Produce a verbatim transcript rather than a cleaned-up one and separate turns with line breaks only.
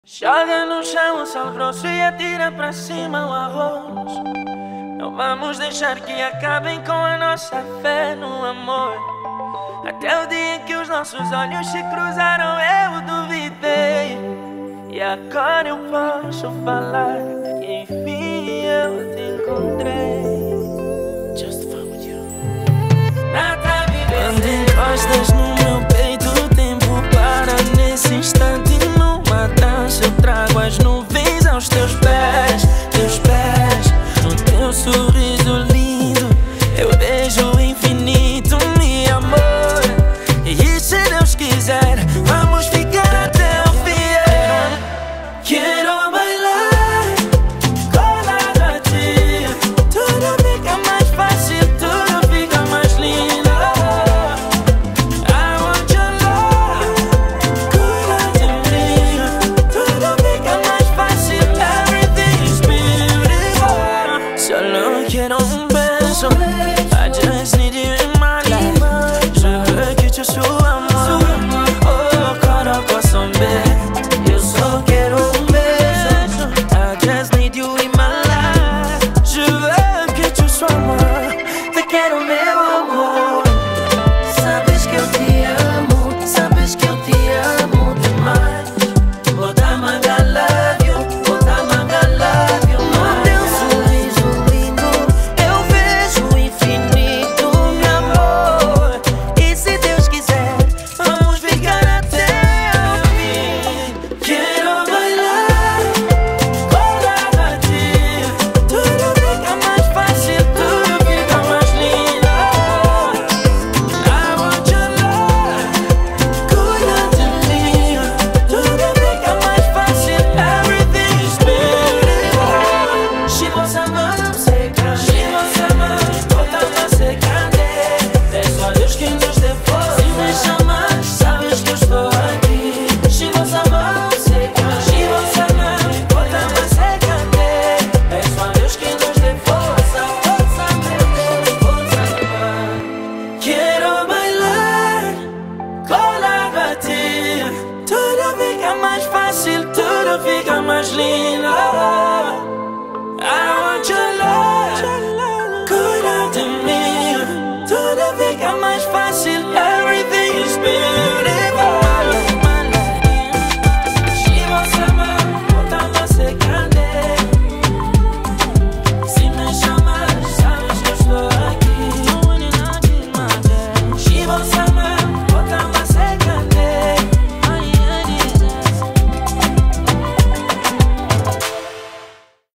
Joga no chão o sal grosso e atira pra cima o arroz. Não vamos deixar que acabem com a nossa fé no amor. Até o dia em que os nossos olhos se cruzaram eu duvidei. E agora eu posso falar que enfim eu te encontrei. Just found you. Nada me quando encostas no meu peito, o tempo para nesse instante. Numa dança eu trago as nuvens aos teus pés, teus pés. No teu sorriso lindo eu vejo o infinito, meu amor. E se Deus quiser, vamos ficar até o fim. Quero bailar colado a ti. Tudo fica mais fácil, tudo fica mais lindo. I want your love, cuida de mim. Tudo fica mais fácil, everything is beautiful. Solo quiero un beso, I just need you in my life. Je veux que tu sois moi, oh, cada corazón ve. Eu só quero um beijo, I just need you in my life. Je veux que tu sois moi, te quero meu amor. Sabes que eu te amo, sabes que eu te amo demais. Bota manga love you, bota manga love you. No teu sorriso lindo eu vejo o infinito, meu amor. E se Deus quiser, vamos ficar até o fim. Quero bailar colado a ti. Tudo fica mais fácil, tudo fica mais lindo. I want your love, cuida de mim. Tudo fica mais fácil, everything is beautiful. Se você ama, não sei pra se você ama, volta a ser grande. É só Deus que nos dê força. Se me chamas, sabes que eu estou aqui. Se você ama, não sei pra se você ama, volta a ser grande. É só Deus que nos dê força, força, meu Deus, força. Quero bailar colado a ti. Tudo fica mais fácil, tudo fica mais lindo.